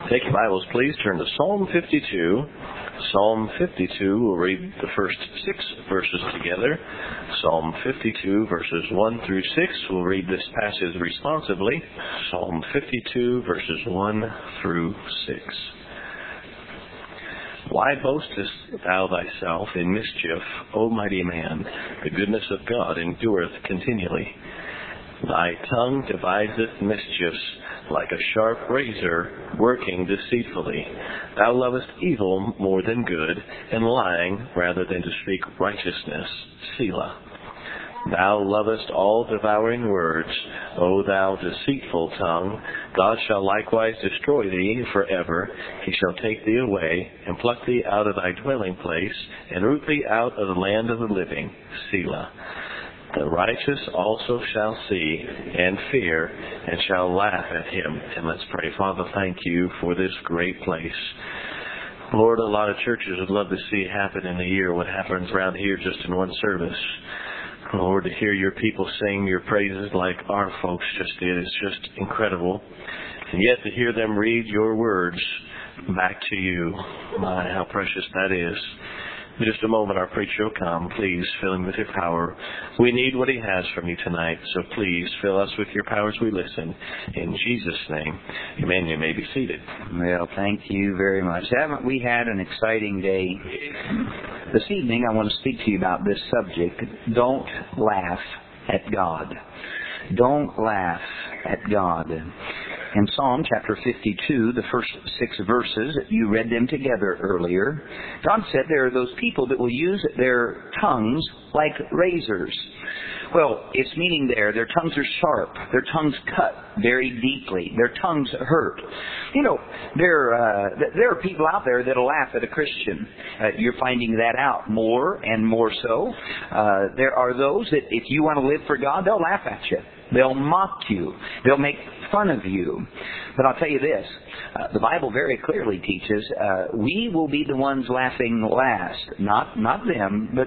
Take your Bibles, please. Turn to Psalm 52. Psalm 52, we'll read the first 6 verses together. Psalm 52, verses 1 through 6. We'll read this passage responsively. Psalm 52, verses 1 through 6. Why boastest thou thyself in mischief, O mighty man? The goodness of God endureth continually. Thy tongue deviseth mischiefs, like a sharp razor, working deceitfully. Thou lovest evil more than good, and lying rather than to speak righteousness. Selah. Thou lovest all devouring words, O thou deceitful tongue. God shall likewise destroy thee forever. He shall take thee away, and pluck thee out of thy dwelling place, and root thee out of the land of the living. Selah. The righteous also shall see and fear and shall laugh at him. And let's pray. Father, thank you for this great place. Lord, a lot of churches would love to see happen in a year what happens around here just in one service. Lord, to hear your people sing your praises like our folks just did is just incredible. And yet to hear them read your words back to you, my, how precious that is. In just a moment, our preacher will come. Please fill him with your power. We need what he has from you tonight, so please fill us with your power as we listen. In Jesus' name, amen. You may be seated. Well, thank you very much. Haven't we had an exciting day? This evening, I want to speak to you about this subject. Don't laugh at God. Don't laugh at God. In Psalm chapter 52, the first 6 verses, you read them together earlier. God said there are those people that will use their tongues like razors. Well, it's meaning their tongues are sharp. Their tongues cut very deeply. Their tongues hurt. You know, there are people out there that'll laugh at a Christian. You're finding that out more and more so. There are those that if you want to live for God, they'll laugh at you. They'll mock you. They'll make fun of you. But I'll tell you this, the Bible very clearly teaches we will be the ones laughing last. Not them, but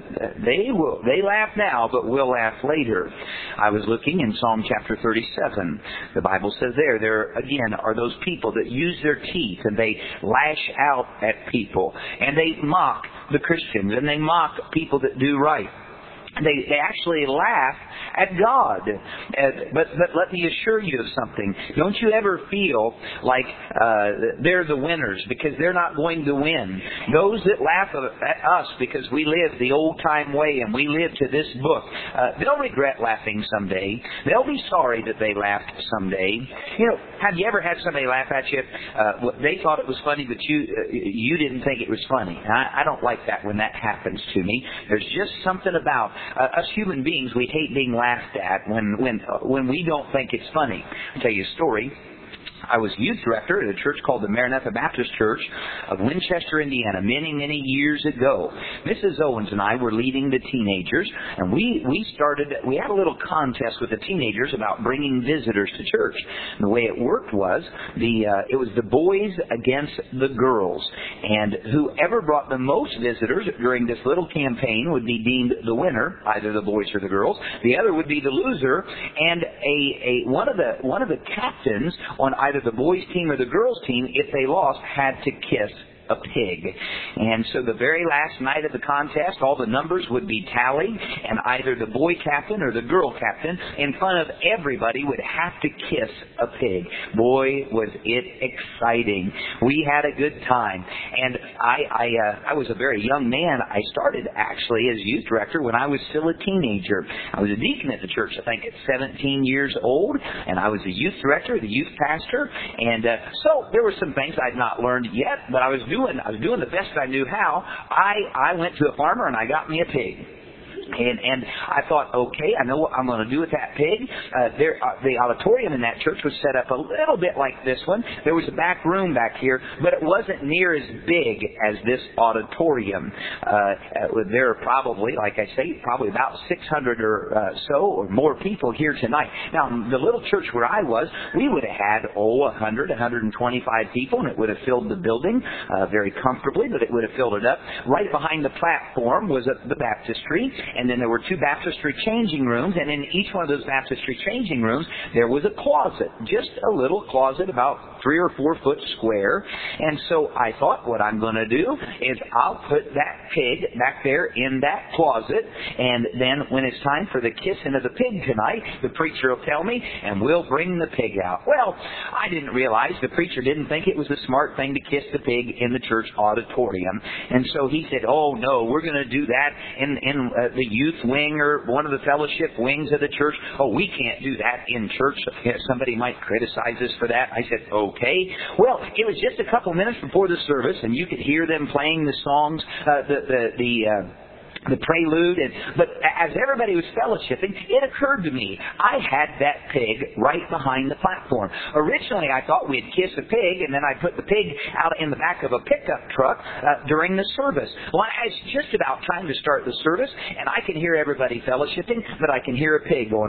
they laugh now, but we'll laugh later. I was looking in Psalm chapter 37. The Bible says there again are those people that use their teeth and they lash out at people. And they mock the Christians and they mock people that do right. They actually laugh at God. But let me assure you of something. Don't you ever feel like they're the winners because they're not going to win. Those that laugh at us because we live the old-time way and we live to this book, they'll regret laughing someday. They'll be sorry that they laughed someday. You know, have you ever had somebody laugh at you? They thought it was funny, but you didn't think it was funny. I don't like that when that happens to me. There's just something about us human beings, we hate being laughed at when we don't think it's funny. I'll tell you a story. I was youth director at a church called the Maranatha Baptist Church of Winchester, Indiana, many, many years ago. Mrs. Owens and I were leading the teenagers, and we had a little contest with the teenagers about bringing visitors to church. And the way it worked was, it was the boys against the girls. And whoever brought the most visitors during this little campaign would be deemed the winner, either the boys or the girls. The other would be the loser, and one of the captains on either the boys' team or the girls' team, if they lost, had to kiss a pig. And so the very last night of the contest, all the numbers would be tallied, and either the boy captain or the girl captain, in front of everybody, would have to kiss a pig. Boy, was it exciting. We had a good time. And I was a very young man. I started actually as youth director when I was still a teenager. I was a deacon at the church, I think, at 17 years old, and I was a youth director, the youth pastor, and so there were some things I'd not learned yet, but I was doing the best I knew how. I went to a farmer and I got me a pig. And I thought, okay, I know what I'm going to do with that pig. The auditorium in that church was set up a little bit like this one. There was a back room back here, but it wasn't near as big as this auditorium. There are probably, like I say, probably about 600 or so or more people here tonight. Now, the little church where I was, we would have had, 100, 125 people, and it would have filled the building very comfortably, but it would have filled it up. Right behind the platform was the baptistry, and then there were 2 baptistry changing rooms, and in each one of those baptistry changing rooms, there was a closet, just a little closet about 3 or 4 foot square. And so I thought, what I'm going to do is I'll put that pig back there in that closet, and then when it's time for the kissing of the pig tonight, the preacher will tell me, and we'll bring the pig out. Well, I didn't realize the preacher didn't think it was a smart thing to kiss the pig in the church auditorium. And so he said, oh no, we're going to do that in the youth wing or one of the fellowship wings of the church. Oh, we can't do that in church. Somebody might criticize us for that. I said, okay. Well, it was just a couple minutes before the service, and you could hear them playing the songs, the prelude, but as everybody was fellowshipping, it occurred to me, I had that pig right behind the platform. Originally, I thought we'd kiss a pig, and then I'd put the pig out in the back of a pickup truck during the service. Well, it's just about time to start the service, and I can hear everybody fellowshipping, but I can hear a pig going...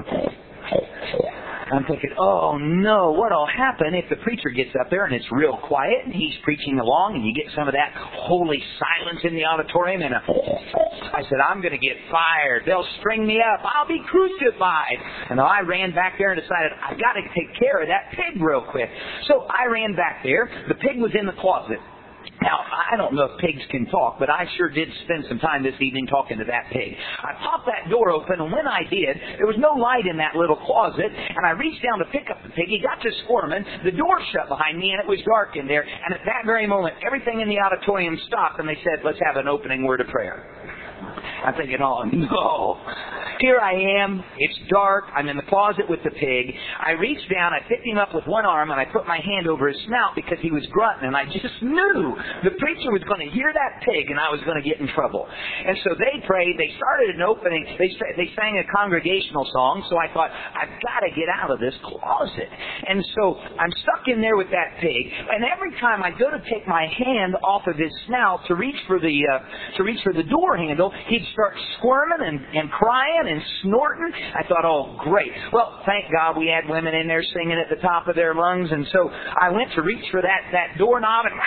I'm thinking, oh no, what'll happen if the preacher gets up there and it's real quiet and he's preaching along and you get some of that holy silence in the auditorium, and I said, I'm going to get fired. They'll string me up. I'll be crucified. And I ran back there and decided, I've got to take care of that pig real quick. So I ran back there. The pig was in the closet. Now, I don't know if pigs can talk, but I sure did spend some time this evening talking to that pig. I popped that door open, and when I did, there was no light in that little closet, and I reached down to pick up the pig. He got to squirming. The door shut behind me, and it was dark in there. And at that very moment, everything in the auditorium stopped, and they said, let's have an opening word of prayer. I'm thinking, oh no. Here I am. It's dark. I'm in the closet with the pig. I reached down. I picked him up with one arm, and I put my hand over his snout because he was grunting. And I just knew the preacher was going to hear that pig, and I was going to get in trouble. And so they prayed. They started an opening. They sang a congregational song. So I thought, I've got to get out of this closet. And so I'm stuck in there with that pig. And every time I go to take my hand off of his snout to reach for the door handle, he'd start squirming and crying and snorting. I thought, oh, great. Well, thank God we had women in there singing at the top of their lungs, and so I went to reach for that doorknob, and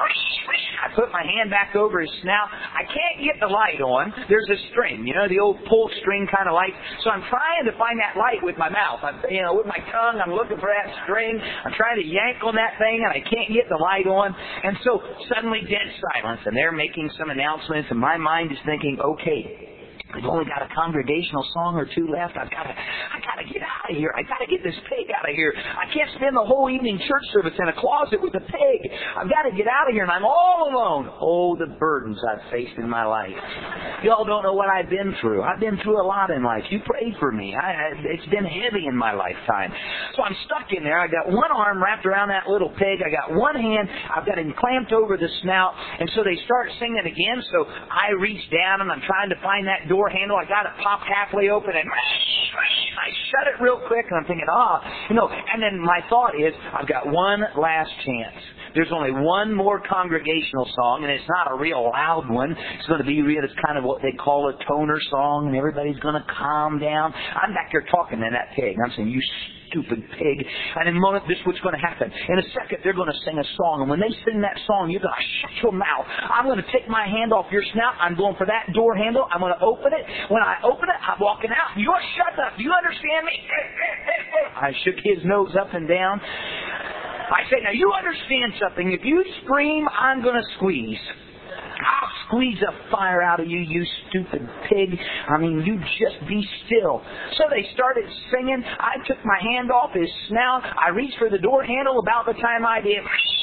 I put my hand back over his snout. I can't get the light on. There's a string, the old pull string kind of light. So I'm trying to find that light with my mouth. With my tongue, I'm looking for that string. I'm trying to yank on that thing, and I can't get the light on. And so suddenly dead silence, and they're making some announcements, and my mind is thinking, okay, I've only got a congregational song or two left. I gotta get out of here. I gotta get this pig out of here. I can't spend the whole evening church service in a closet with a pig. I've got to get out of here, and I'm all alone. Oh, the burdens I've faced in my life. Y'all don't know what I've been through. I've been through a lot in life. You prayed for me. It's been heavy in my lifetime. So I'm stuck in there. I got one arm wrapped around that little pig. I got one hand. I've got him clamped over the snout. And so they start singing again. So I reach down, and I'm trying to find that door handle. I got it popped halfway open, and I shut it real quick, and I'm thinking, and then my thought is, I've got one last chance. There's only one more congregational song, and it's not a real loud one. It's going to be it's kind of what they call a toner song, and everybody's going to calm down. I'm back here talking to that pig. I'm saying, you stupid pig. And in a moment, this is what's going to happen. In a second, they're going to sing a song. And when they sing that song, you're going to shut your mouth. I'm going to take my hand off your snout. I'm going for that door handle. I'm going to open it. When I open it, I'm walking out. You're shut up. Do you understand me? I shook his nose up and down. I said, now you understand something. If you scream, I'm going to squeeze. I'll squeeze the fire out of you, you stupid pig. You just be still. So they started singing. I took my hand off his snout. I reached for the door handle. About the time I did,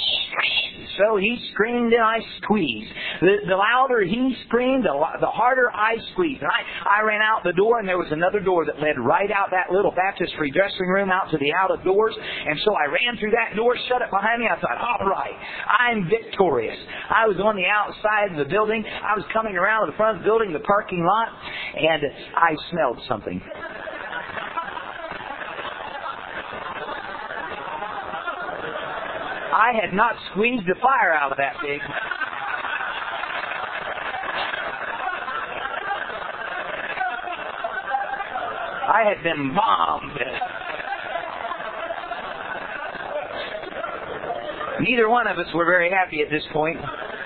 so he screamed and I squeezed. The louder he screamed, the harder I squeezed. And I ran out the door, and there was another door that led right out that little baptistry dressing room out to the out of doors. And so I ran through that door, shut it behind me. I thought, all right, I'm victorious. I was on the outside of the building. I was coming around the front of the building, the parking lot, and I smelled something. I had not squeezed the fire out of that pig. I had been bombed. Neither one of us were very happy at this point.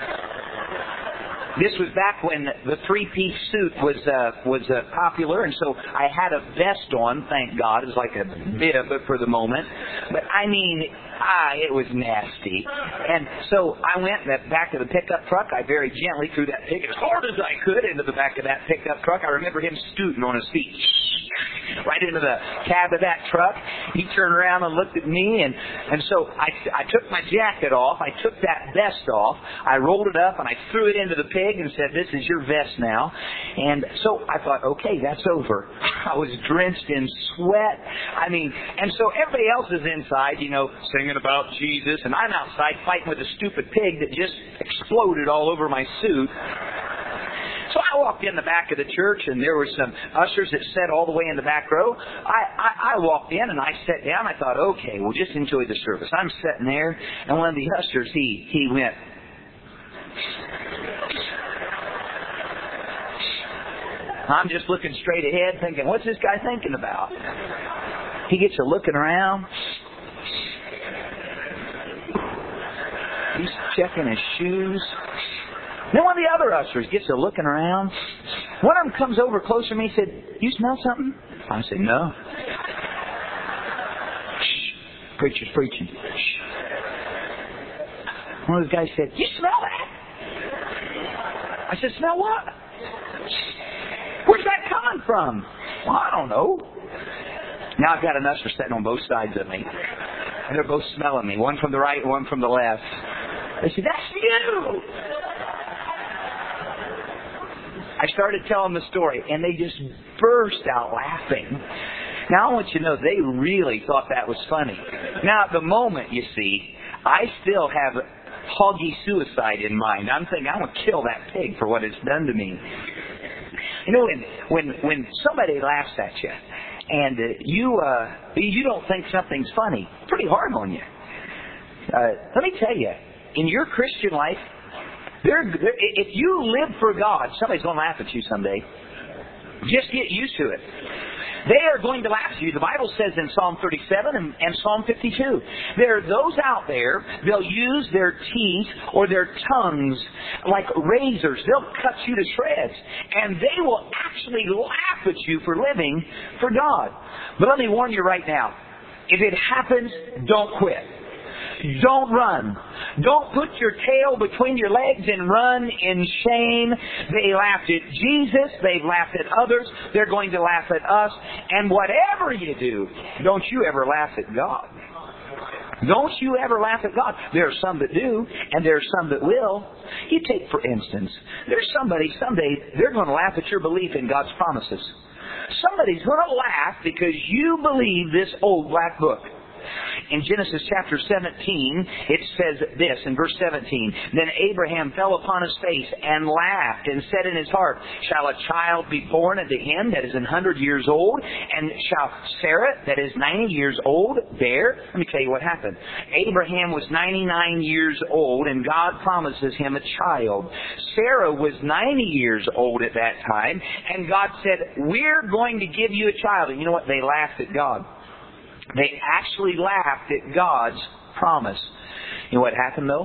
This was back when the three-piece suit was popular, and so I had a vest on, thank God. It was like a bib for the moment. But It was nasty. And so I went back to the pickup truck. I very gently threw that pig as hard as I could into the back of that pickup truck. I remember him scooting on his feet right into the cab of that truck. He turned around and looked at me, and so I took my jacket off. I took that vest off. I rolled it up, and I threw it into the pig and said, "This is your vest now." And so I thought, okay, that's over. I was drenched in sweat. And so everybody else is inside, singing about Jesus, and I'm outside fighting with a stupid pig that just exploded all over my suit. So I walked in the back of the church, and there were some ushers that sat all the way in the back row. I walked in, and I sat down. I thought, okay, we'll just enjoy the service. I'm sitting there, and one of the ushers, he went, I'm just looking straight ahead thinking, what's this guy thinking about? He gets to looking around. He's checking his shoes. Then one of the other ushers gets to looking around. One of them comes over closer to me and said, "You smell something?" I said, "No." "Shh. Preacher's preaching." Shh. One of the guys said, "You smell that?" I said, "Smell what?" "Where's that coming from?" "Well, I don't know." Now I've got an usher sitting on both sides of me. And they're both smelling me, one from the right, one from the left. They said, "That's you." I started telling the story, and they just burst out laughing. Now, I want you to know, they really thought that was funny. Now, at the moment, you see, I still have hoggy suicide in mind. I'm thinking, I'm going to kill that pig for what it's done to me. When somebody laughs at you, and you don't think something's funny, it's pretty hard on you. Let me tell you, in your Christian life, if you live for God, somebody's going to laugh at you someday. Just get used to it. They are going to laugh at you. The Bible says in Psalm 37 and Psalm 52, there are those out there, they'll use their teeth or their tongues like razors. They'll cut you to shreds. And they will actually laugh at you for living for God. But let me warn you right now, if it happens, don't quit. Don't run. Don't put your tail between your legs and run in shame. They laughed at Jesus. They've laughed at others. They're going to laugh at us. And whatever you do, don't you ever laugh at God. Don't you ever laugh at God. There are some that do, and there are some that will. You take, for instance, there's somebody, someday, they're going to laugh at your belief in God's promises. Somebody's going to laugh because you believe this old black book. In Genesis chapter 17, it says this in verse 17, "Then Abraham fell upon his face and laughed and said in his heart, Shall a child be born unto him that is 100 years old? And shall Sarah, that is 90 years old, bear?" Let me tell you what happened. Abraham was 99 years old, and God promises him a child. Sarah was 90 years old at that time, and God said, "We're going to give you a child." And you know what? They laughed at God. They actually laughed at God's promise. You know what happened, though?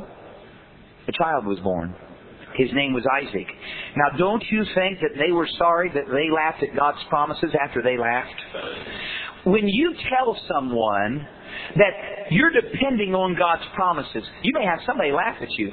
A child was born. His name was Isaac. Now, don't you think that they were sorry that they laughed at God's promises after they laughed? When you tell someone that you're depending on God's promises, you may have somebody laugh at you.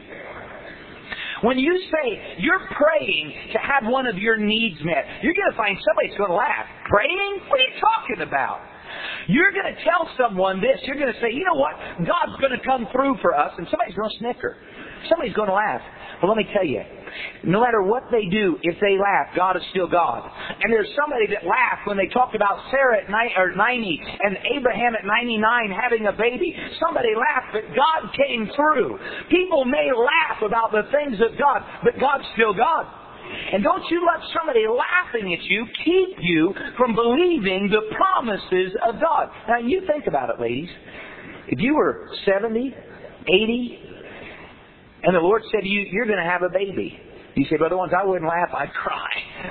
When you say you're praying to have one of your needs met, you're going to find somebody's going to laugh. Praying? What are you talking about? You're going to tell someone this. You're going to say, you know what? God's going to come through for us. And somebody's going to snicker. Somebody's going to laugh. But let me tell you, no matter what they do, if they laugh, God is still God. And there's somebody that laughed when they talked about Sarah at 90 and Abraham at 99 having a baby. Somebody laughed, but God came through. People may laugh about the things of God, but God's still God. And don't you let somebody laughing at you keep you from believing the promises of God. Now, you think about it, ladies. If you were 70, 80, and the Lord said to you, you're going to have a baby. You say, Brother Owens, I wouldn't laugh. I'd cry.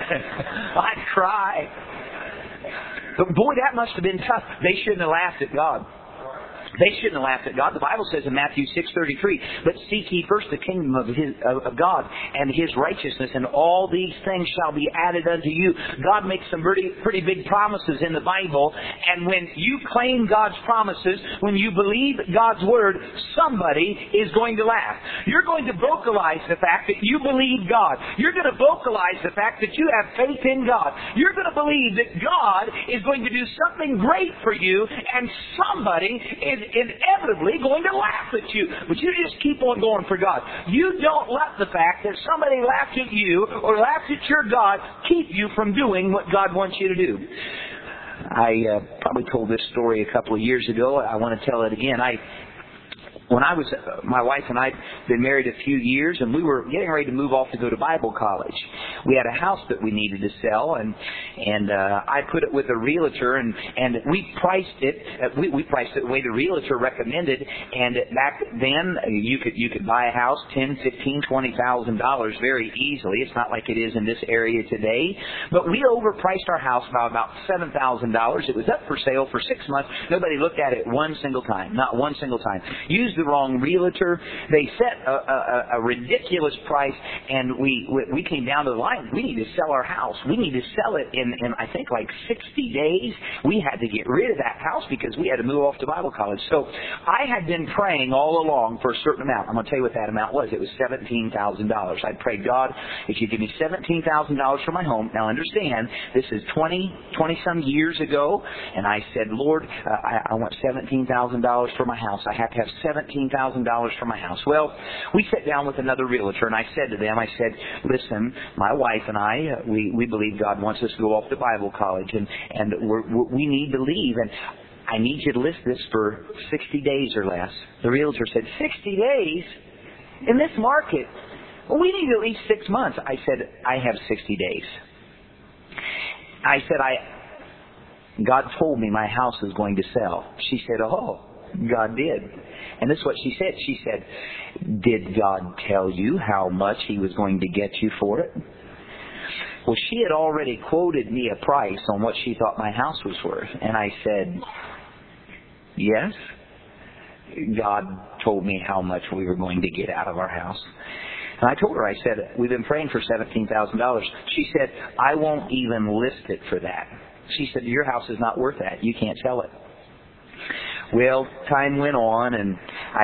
I'd cry. But boy, that must have been tough. They shouldn't have laughed at God. They shouldn't have laughed at God. The Bible says in Matthew 6:33, "But seek ye first the kingdom of God and His righteousness, and all these things shall be added unto you." God makes some pretty big promises in the Bible, and when you claim God's promises, when you believe God's Word, somebody is going to laugh. You're going to vocalize the fact that you believe God. You're going to vocalize the fact that you have faith in God. You're going to believe that God is going to do something great for you, and somebody is inevitably going to laugh at you. But you just keep on going for God. You don't let the fact that somebody laughed at you or laughed at your God keep you from doing what God wants you to do. I probably told this story a couple of years ago. I want to tell it again. My wife and I had been married a few years, and we were getting ready to move off to go to Bible college. We had a house that we needed to sell, and I put it with a realtor, and we priced it. We priced it the way the realtor recommended. And back then, you could buy a house $10,000, $15,000, $20,000 very easily. It's not like it is in this area today. But we overpriced our house by about $7,000. It was up for sale for 6 months. Nobody looked at it one single time. Not one single time. Used the wrong realtor. They set a ridiculous price, and we came down to the line. We need to sell our house. We need to sell it in I think like 60 days. We had to get rid of that house because we had to move off to Bible college. So I had been praying all along for a certain amount. I'm going to tell you what that amount was. It was $17,000. I prayed, God, if you give me $17,000 for my home. Now understand, this is 20 some years ago, and I said, Lord, I want $17,000 for my house. I have to have $17,000 for my house. Well, we sat down with another realtor, and I said to them, listen, my wife and I, we believe God wants us to go off to Bible college, and we need to leave, and I need you to list this for 60 days or less. The realtor said, 60 days? In this market? Well, we need at least 6 months. I said, I have 60 days. I said, God told me my house is going to sell. She said, oh, God did. And this is what she said. She said, did God tell you how much He was going to get you for it? Well, she had already quoted me a price on what she thought my house was worth. And I said, yes. God told me how much we were going to get out of our house. And I told her, I said, we've been praying for $17,000. She said, I won't even list it for that. She said, your house is not worth that. You can't sell it. Well, time went on, and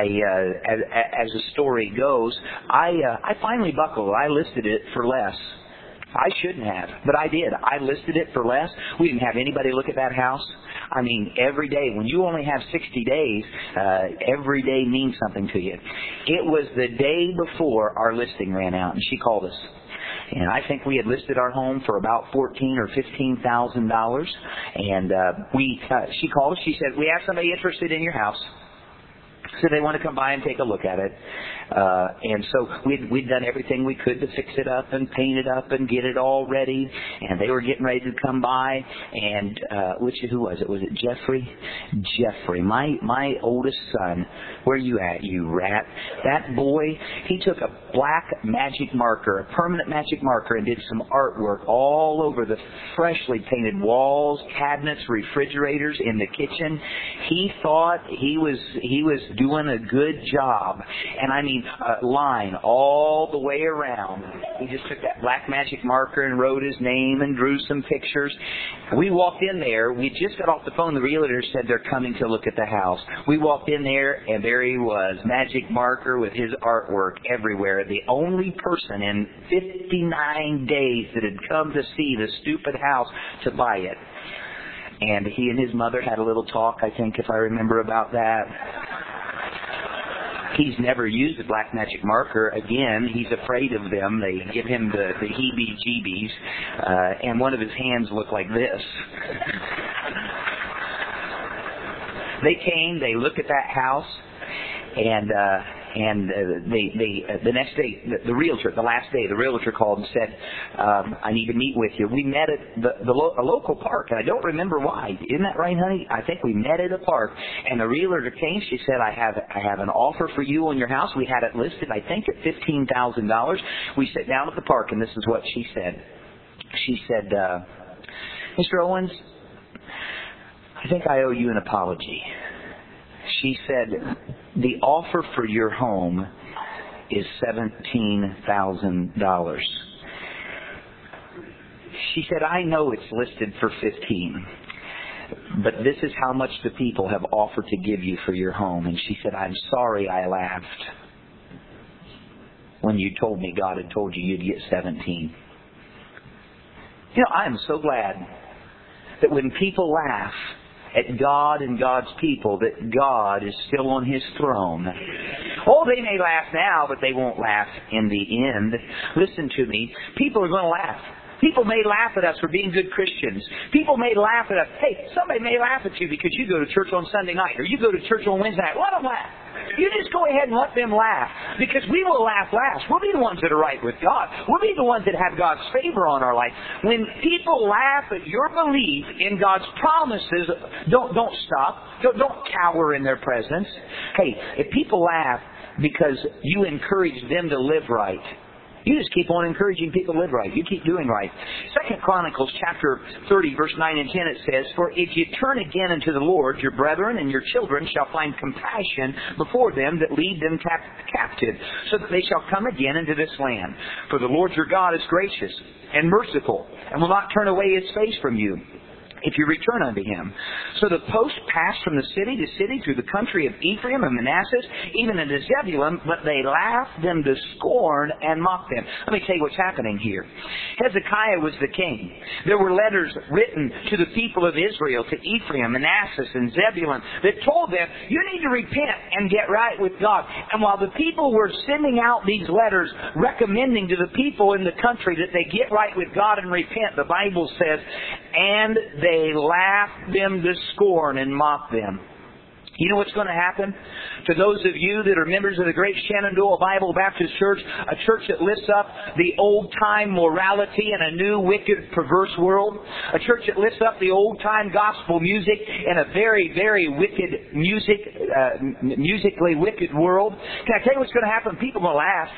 as the story goes, I finally buckled. I listed it for less. I shouldn't have, but I did. I listed it for less. We didn't have anybody look at that house. I mean, every day. When you only have 60 days, every day means something to you. It was the day before our listing ran out, and she called us. And I think we had listed our home for about $14,000 or $15,000. And she called us. She said, we have somebody interested in your house. So they want to come by and take a look at it. And so we'd done everything we could to fix it up and paint it up and get it all ready. And they were getting ready to come by. And who was it? Was it Jeffrey? Jeffrey, my oldest son. Where you at, you rat? That boy, he took a black magic marker, a permanent magic marker, and did some artwork all over the freshly painted walls, cabinets, refrigerators in the kitchen. He thought he was doing a good job. And I mean, a line all the way around. He just took that black magic marker and wrote his name and drew some pictures. We walked in there. We just got off the phone. The realtor said they're coming to look at the house. We walked in there, and there he was, magic marker with his artwork everywhere. The only person in 59 days that had come to see the stupid house to buy it. And he and his mother had a little talk, I think, if I remember about that. He's never used a black magic marker again. He's afraid of them. They give him the heebie-jeebies. And one of his hands looked like this. They came, they looked at that house, and the next day, the realtor, the last day, the realtor called and said, I need to meet with you. We met at a local park, and I don't remember why. Isn't that right, honey? I think we met at a park, and the realtor came. She said, I have an offer for you on your house. We had it listed, I think, at $15,000. We sat down at the park, and this is what she said. She said, Mr. Owens, I think I owe you an apology. She said, the offer for your home is $17,000. She said, I know it's listed for $15,000, but this is how much the people have offered to give you for your home. And she said, I'm sorry I laughed when you told me God had told you you'd get 17. You know, I am so glad that when people laugh at God and God's people, that God is still on His throne. Oh, they may laugh now, but they won't laugh in the end. Listen to me. People are going to laugh. People may laugh at us for being good Christians. People may laugh at us. Hey, somebody may laugh at you because you go to church on Sunday night or you go to church on Wednesday night. Let them laugh. You just go ahead and let them laugh, because we will laugh last. We'll be the ones that are right with God. We'll be the ones that have God's favor on our life. When people laugh at your belief in God's promises, don't stop. Don't cower in their presence. Hey, if people laugh because you encourage them to live right, you just keep on encouraging people to live right. You keep doing right. 2 Chronicles chapter 30, verse 9 and 10, it says, For if you turn again unto the Lord, your brethren and your children shall find compassion before them that lead them captive, so that they shall come again into this land. For the Lord your God is gracious and merciful, and will not turn away His face from you, if you return unto Him. So the post passed from the city to city through the country of Ephraim and Manasseh, even into Zebulun, but they laughed them to scorn and mocked them. Let me tell you what's happening here. Hezekiah was the king. There were letters written to the people of Israel, to Ephraim, Manasseh, and Zebulun, that told them, you need to repent and get right with God. And while the people were sending out these letters recommending to the people in the country that they get right with God and repent, the Bible says, and they laughed them to scorn and mocked them. You know what's going to happen to those of you that are members of the Great Shenandoah Bible Baptist Church, a church that lifts up the old-time morality in a new, wicked, perverse world, a church that lifts up the old-time gospel music in a very, very wicked musically wicked world. Can I tell you what's going to happen? People are going to laugh.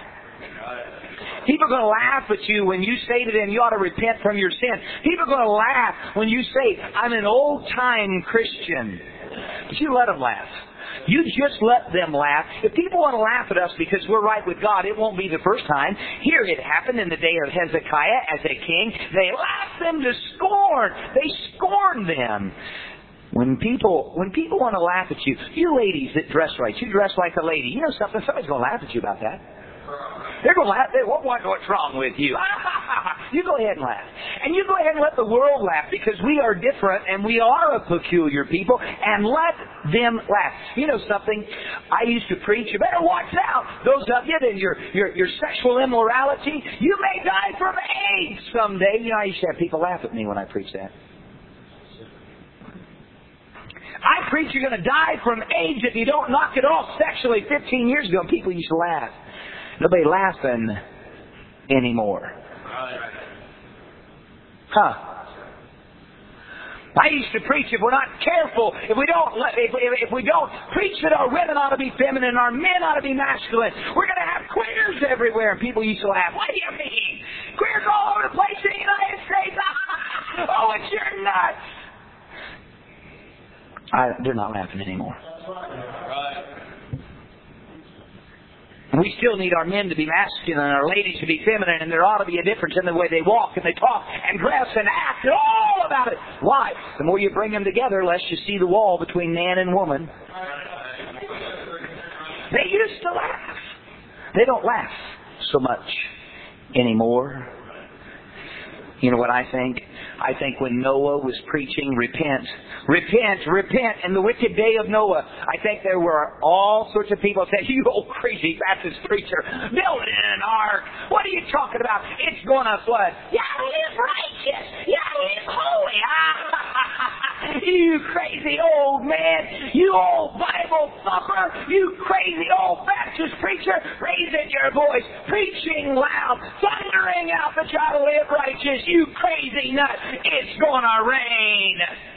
People are going to laugh at you when you say to them, you ought to repent from your sin. People are going to laugh when you say, I'm an old-time Christian. But you let them laugh. You just let them laugh. If people want to laugh at us because we're right with God, it won't be the first time. Here it happened in the day of Hezekiah as a king. They laughed them to scorn. They scorned them. When people want to laugh at you, you ladies that dress right, you dress like a lady. You know something? Somebody's going to laugh at you about that. They're going to laugh. What's wrong with you? You go ahead and laugh. And you go ahead and let the world laugh, because we are different and we are a peculiar people, and let them laugh. You know something? I used to preach, you better watch out. Those of you that your sexual immorality, you may die from AIDS someday. You know, I used to have people laugh at me when I preached that. I preach you're going to die from AIDS if you don't knock it off sexually 15 years ago. People used to laugh. Nobody laughing anymore. I used to preach, if we're not careful, if we don't preach that our women ought to be feminine, our men ought to be masculine, we're going to have queers everywhere. And people used to laugh. What do you mean? Queers all over the place in the United States. Oh, it's your nuts. They're not laughing anymore. We still need our men to be masculine and our ladies to be feminine, and there ought to be a difference in the way they walk and they talk and dress and act and all about it. Why? The more you bring them together, less you see the wall between man and woman. They used to laugh. They don't laugh so much anymore. You know what I think? I think when Noah was preaching, repent, in the wicked day of Noah, I think there were all sorts of people saying, you old crazy Baptist preacher, building an ark. What are you talking about? It's going to flood. Yeah, he's righteous. Yeah, he's holy. You crazy old man. You old Bible thumper. You crazy old Baptist preacher. Raising your voice, preaching loud, thundering out that you ought to live righteous. You crazy nut. It's going to rain.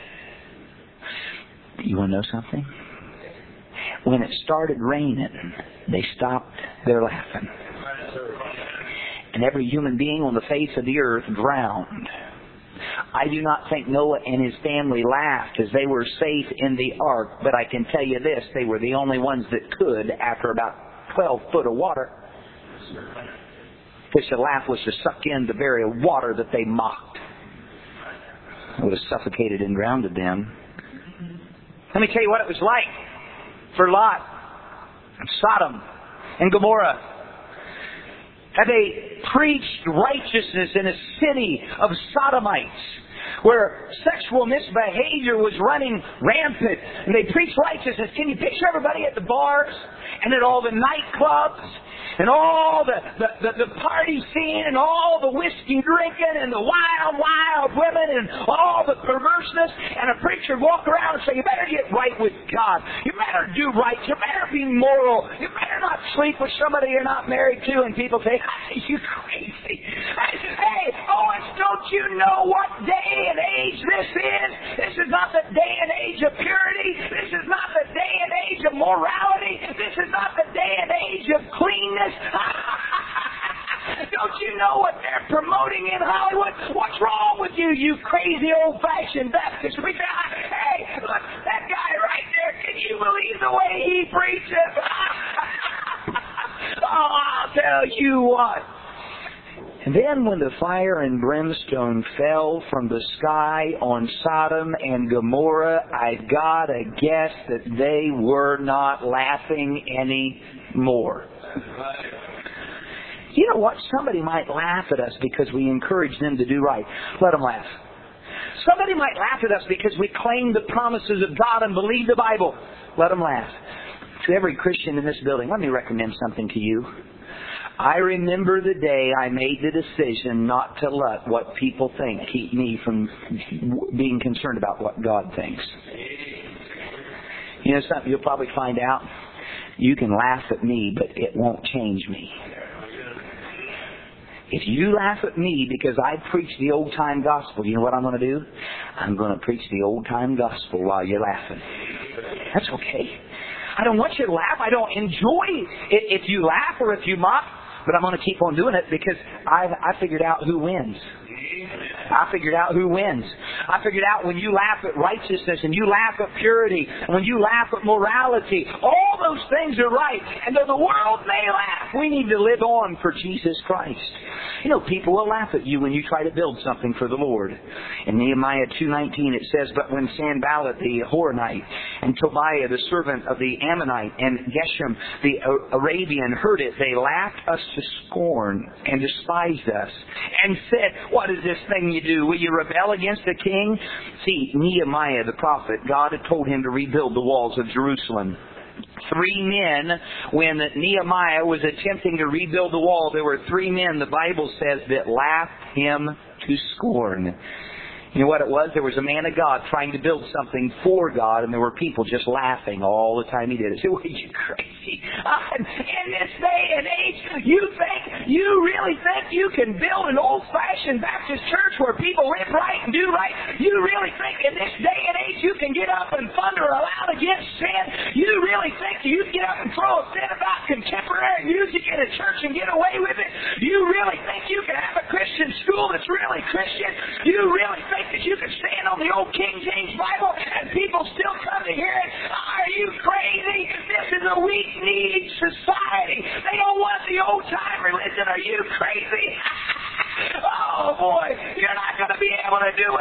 You want to know something? When it started raining, they stopped their laughing. And every human being on the face of the earth drowned. I do not think Noah and his family laughed as they were safe in the ark, but I can tell you this, they were the only ones that could after about 12 foot of water. Because to laugh was to suck in the very water that they mocked. It would have suffocated and drowned them. Let me tell you what it was like for Lot and Sodom and Gomorrah. Had they preached righteousness in a city of sodomites where sexual misbehavior was running rampant, and they preached righteousness. Can you picture everybody at the bars and at all the nightclubs and all the party scene and all the whiskey drinking and the wild women and all the perverseness, and a preacher would walk around and say, you better get right with God. You better do right. You better be moral. You better not sleep with somebody you're not married to. And people say, you crazy. Hey, Owens, don't you know what day and age this is? This is not the day and age of purity. This is not the day and age of morality. This is not the day and age of cleanness. Don't you know what they're promoting in Hollywood? What's wrong with you, you crazy old-fashioned Baptist preacher? Hey, look, that guy right there, can you believe the way he preaches? Oh, I'll tell you what. And then when the fire and brimstone fell from the sky on Sodom and Gomorrah, I've got to guess that they were not laughing anymore. You know what? Somebody might laugh at us because we encourage them to do right. Let them laugh. Somebody might laugh at us because we claim the promises of God and believe the Bible. Let them laugh. To every Christian in this building, let me recommend something to you. I remember the day I made the decision not to let what people think keep me from being concerned about what God thinks. You know something you'll probably find out? You can laugh at me, but it won't change me. If you laugh at me because I preach the old-time gospel, you know what I'm going to do? I'm going to preach the old-time gospel while you're laughing. That's okay. I don't want you to laugh. I don't enjoy it if you laugh or if you mock. But I'm going to keep on doing it because I figured out who wins. I figured out who wins. I figured out when you laugh at righteousness and you laugh at purity and when you laugh at morality, all those things are right. And though the world may laugh, we need to live on for Jesus Christ. You know, people will laugh at you when you try to build something for the Lord. In Nehemiah 2:19 it says, but when Sanballat the Horonite and Tobiah the servant of the Ammonite and Geshem the Arabian heard it, they laughed us to scorn and despised us and said, what is this thing you do? Will you rebel against the king? See, Nehemiah the prophet, God had told him to rebuild the walls of Jerusalem. 3 men, when Nehemiah was attempting to rebuild the wall, there were 3 men, the Bible says, that laughed him to scorn. You know what it was? There was a man of God trying to build something for God, and there were people just laughing all the time he did it. Say, well, you crazy. In this day and age, you really think you can build an old-fashioned Baptist church where people live right and do right? You really think in this day and age you can get up and thunder aloud against sin? You really think you can get up and throw a fit about contemporary music in a church and get away with it? You really think you can have a Christian school that's really Christian? You really think that you can stand on the old King James Bible and people still come to hear it? Are you crazy? This is a weak-kneed society. They don't want the old-time religion. Are you crazy? Oh, boy, you're not going to be able to do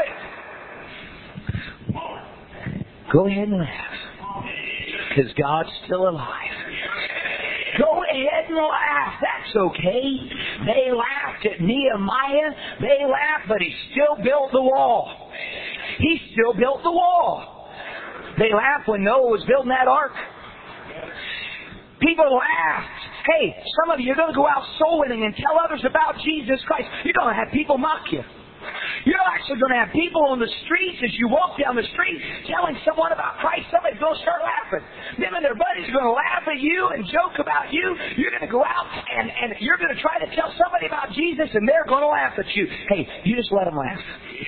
it. Go ahead and laugh, because God's still alive. Go ahead and laugh. That's okay. They laughed at Nehemiah. They laughed, but he still built the wall. He still built the wall. They laughed when Noah was building that ark. People laughed. Hey, some of you are going to go out soul winning and tell others about Jesus Christ. You're going to have people mock you. You're actually going to have people on the streets as you walk down the street telling someone about Christ. Somebody's going to start laughing. Them and their buddies are going to laugh at you and joke about you. You're going to go out and you're going to try to tell somebody about Jesus and they're going to laugh at you. Hey, you just let them laugh.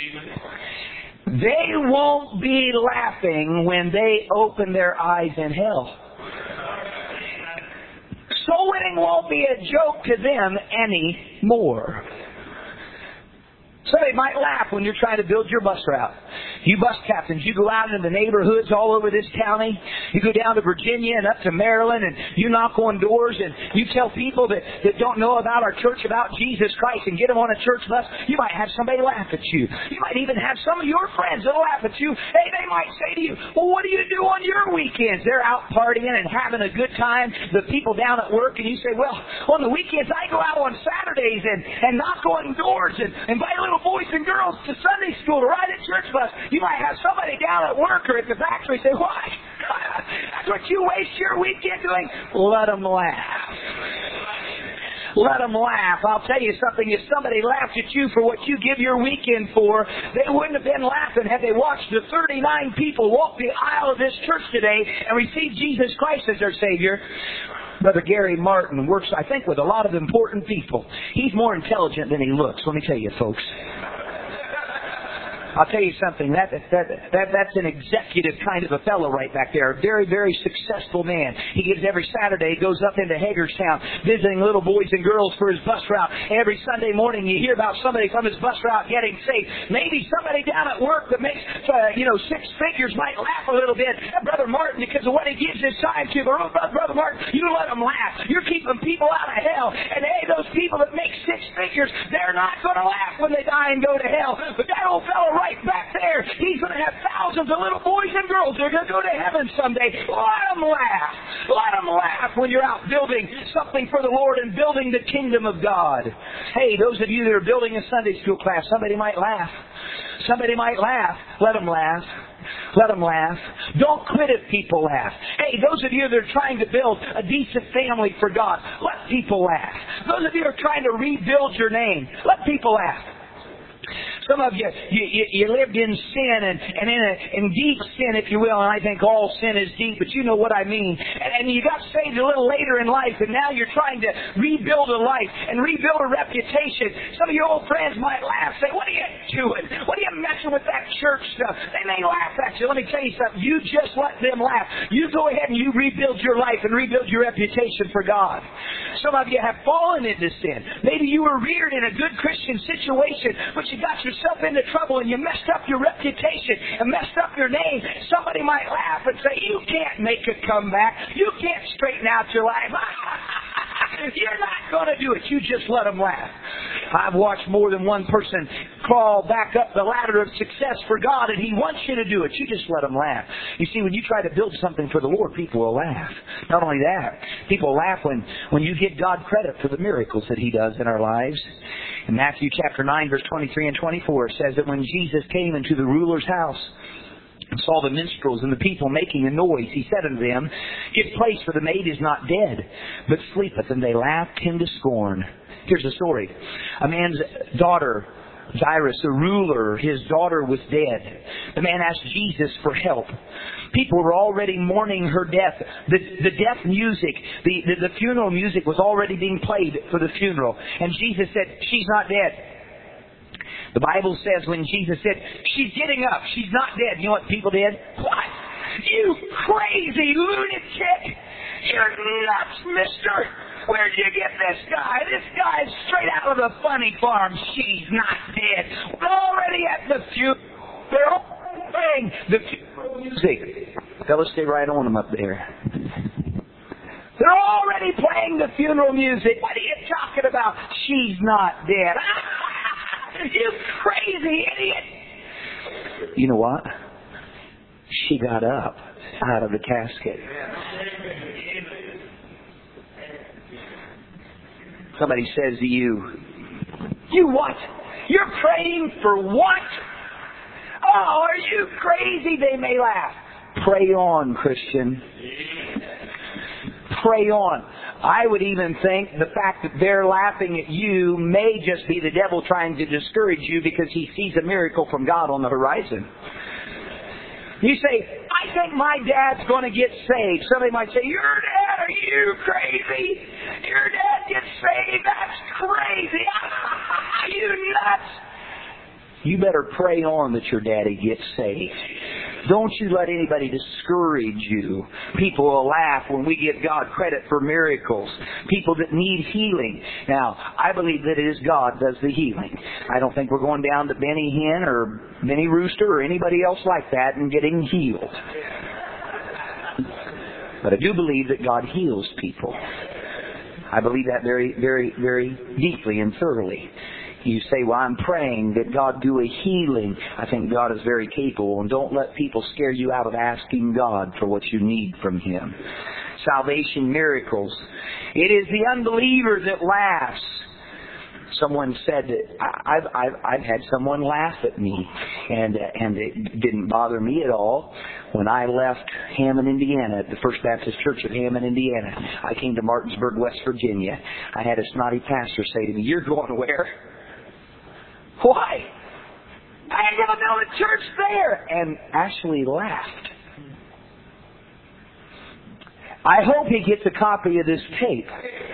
They won't be laughing when they open their eyes in hell. Soul winning won't be a joke to them anymore. Somebody might laugh when you're trying to build your bus route. You bus captains, you go out into the neighborhoods all over this county. You go down to Virginia and up to Maryland, and you knock on doors and you tell people that don't know about our church, about Jesus Christ, and get them on a church bus. You might have somebody laugh at you. You might even have some of your friends that'll laugh at you. Hey, they might say to you, well, what do you do on your weekends? They're out partying and having a good time. The people down at work, and you say, well, on the weekends I go out on Saturdays and knock on doors and invite little boys and girls to Sunday school to ride a church bus. You might have somebody down at work or at the factory say, why? That's what you waste your weekend doing? Let them laugh. Let them laugh. I'll tell you something. If somebody laughed at you for what you give your weekend for, they wouldn't have been laughing had they watched the 39 people walk the aisle of this church today and receive Jesus Christ as their Savior. Brother Gary Martin works, I think, with a lot of important people. He's more intelligent than he looks. Let me tell you, folks. I'll tell you something. That's an executive kind of a fellow right back there. A very, very successful man. He gives every Saturday, goes up into Hagerstown, visiting little boys and girls for his bus route. Every Sunday morning, you hear about somebody from his bus route getting saved. Maybe somebody down at work that makes, six figures might laugh a little bit at Brother Martin because of what he gives his time to. But Brother Martin, you let them laugh. You're keeping people out of hell. And hey, those people that make six figures, they're not going to laugh when they die and go to hell. But that old fellow right back there, he's going to have thousands of little boys and girls that are going to go to heaven someday. Let them laugh. Let them laugh when you're out building something for the Lord and building the kingdom of God. Hey, those of you that are building a Sunday school class, somebody might laugh. Somebody might laugh. Let them laugh. Let them laugh. Don't quit if people laugh. Hey, those of you that are trying to build a decent family for God, let people laugh. Those of you that are trying to rebuild your name, let people laugh. Some of you lived in sin and in deep sin, if you will, and I think all sin is deep, but you know what I mean. And you got saved a little later in life, and now you're trying to rebuild a life and rebuild a reputation. Some of your old friends might laugh, say, what are you doing? What are you messing with that church stuff? They may laugh at you. Let me tell you something. You just let them laugh. You go ahead and you rebuild your life and rebuild your reputation for God. Some of you have fallen into sin. Maybe you were reared in a good Christian situation, but you got yourself into trouble and you messed up your reputation and messed up your name. Somebody might laugh and say, you can't make a comeback. You can't straighten out your life. You're not going to do it. You just let them laugh. I've watched more than one person crawl back up the ladder of success for God, and He wants you to do it. You just let them laugh. You see, when you try to build something for the Lord, people will laugh. Not only that, people laugh when you give God credit for the miracles that He does in our lives. In Matthew chapter 9, verse 23 and 24, it says that when Jesus came into the ruler's house and saw the minstrels and the people making a noise, He said unto them, give place, for the maid is not dead, but sleepeth. And they laughed Him to scorn. Here's the story. A man's daughter, Jairus, a ruler, his daughter was dead. The man asked Jesus for help. People were already mourning her death. The death music, the funeral music was already being played for the funeral. And Jesus said, she's not dead. The Bible says when Jesus said, she's getting up, she's not dead. You know what people did? What? You crazy lunatic! You're nuts, mister! Where'd you get this guy? This guy's straight out of the funny farm. She's not dead. We're already at the funeral. They're all playing the funeral music. Fellas, stay right on them up there. They're already playing the funeral music. What are you talking about? She's not dead. You crazy idiot. You know what? She got up out of the casket. Somebody says to you, you what? You're praying for what? Oh, are you crazy? They may laugh. Pray on, Christian. Pray on. I would even think the fact that they're laughing at you may just be the devil trying to discourage you because he sees a miracle from God on the horizon. You say, I think my dad's going to get saved. Somebody might say, your dad? Are you crazy? Your dad gets saved? That's crazy. You nuts. You better pray on that your daddy gets saved. Don't you let anybody discourage you. People will laugh when we give God credit for miracles. People that need healing. Now, I believe that it is God does the healing. I don't think we're going down to Benny Hinn or Benny Rooster or anybody else like that and getting healed. But I do believe that God heals people. I believe that very, very, very deeply and thoroughly. You say, well, I'm praying that God do a healing. I think God is very capable. And don't let people scare you out of asking God for what you need from Him. Salvation miracles. It is the unbeliever that laughs. Someone said that I've had someone laugh at me, and it didn't bother me at all. When I left Hammond, Indiana, at the First Baptist Church of Hammond, Indiana, I came to Martinsburg, West Virginia. I had a snotty pastor say to me, "You're going where?" "Why?" "I ain't going to build a church there," and actually laughed. I hope he gets a copy of this tape.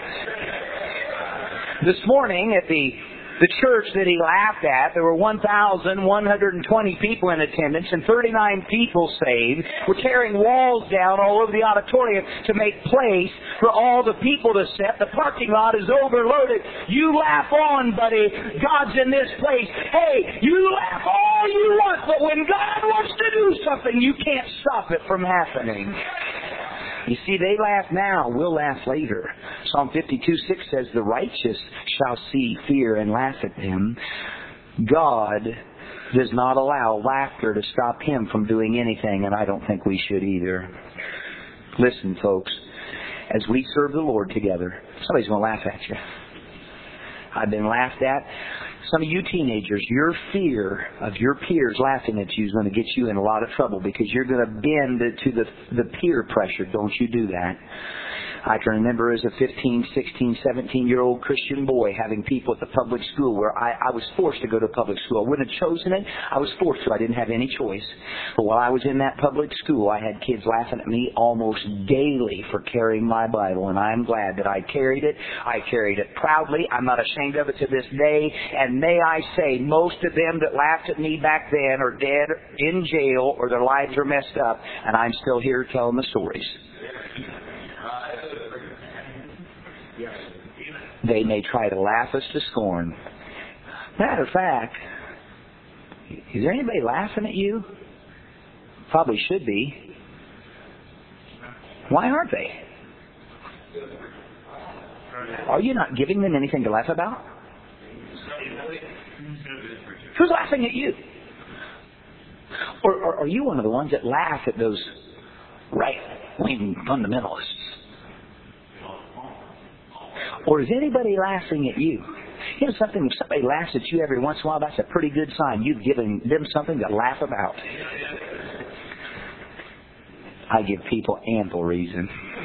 This morning at the church that he laughed at, there were 1,120 people in attendance and 39 people saved. We're tearing walls down all over the auditorium to make place for all the people to sit. The parking lot is overloaded. You laugh on, buddy. God's in this place. Hey, you laugh all you want, but when God wants to do something, you can't stop it from happening. You see, they laugh now, we'll laugh later. Psalm 52:6 says, "The righteous shall see fear and laugh at them." God does not allow laughter to stop Him from doing anything, and I don't think we should either. Listen, folks, as we serve the Lord together, somebody's going to laugh at you. I've been laughed at. Some of you teenagers, your fear of your peers laughing at you is going to get you in a lot of trouble because you're going to bend to the peer pressure. Don't you do that. I can remember as a 15, 16, 17-year-old Christian boy having people at the public school where I was forced to go to public school. I wouldn't have chosen it. I was forced to. I didn't have any choice. But while I was in that public school, I had kids laughing at me almost daily for carrying my Bible. And I'm glad that I carried it. I carried it proudly. I'm not ashamed of it to this day. And may I say, most of them that laughed at me back then are dead, in jail, or their lives are messed up. And I'm still here telling the stories. They may try to laugh us to scorn. Matter of fact, is there anybody laughing at you? Probably should be. Why aren't they? Are you not giving them anything to laugh about? Who's laughing at you? Or are you one of the ones that laugh at those right-wing fundamentalists? Or is anybody laughing at you? You know something, if somebody laughs at you every once in a while, that's a pretty good sign. You've given them something to laugh about. I give people ample reason.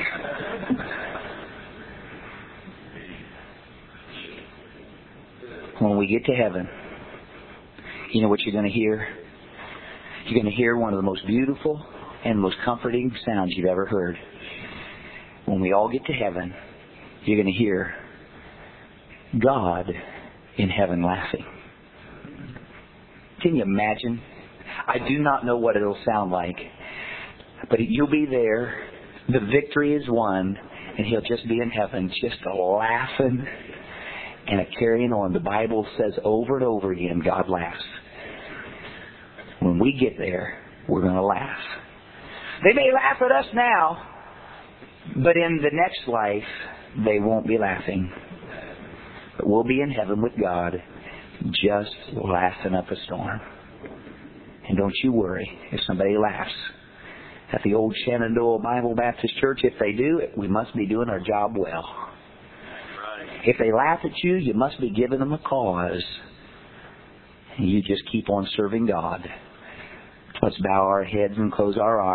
When we get to heaven, you know what you're going to hear? You're going to hear one of the most beautiful and most comforting sounds you've ever heard. When we all get to heaven, you're going to hear God in heaven laughing. Can you imagine? I do not know what it'll sound like. But you'll be there. The victory is won. And He'll just be in heaven just laughing and carrying on. The Bible says over and over again, God laughs. When we get there, we're going to laugh. They may laugh at us now, but in the next life, they won't be laughing. But we'll be in heaven with God, just laughing up a storm. And don't you worry if somebody laughs at the old Shenandoah Bible Baptist Church. If they do, we must be doing our job well. If they laugh at you, you must be giving them a cause. And you just keep on serving God. Let's bow our heads and close our eyes.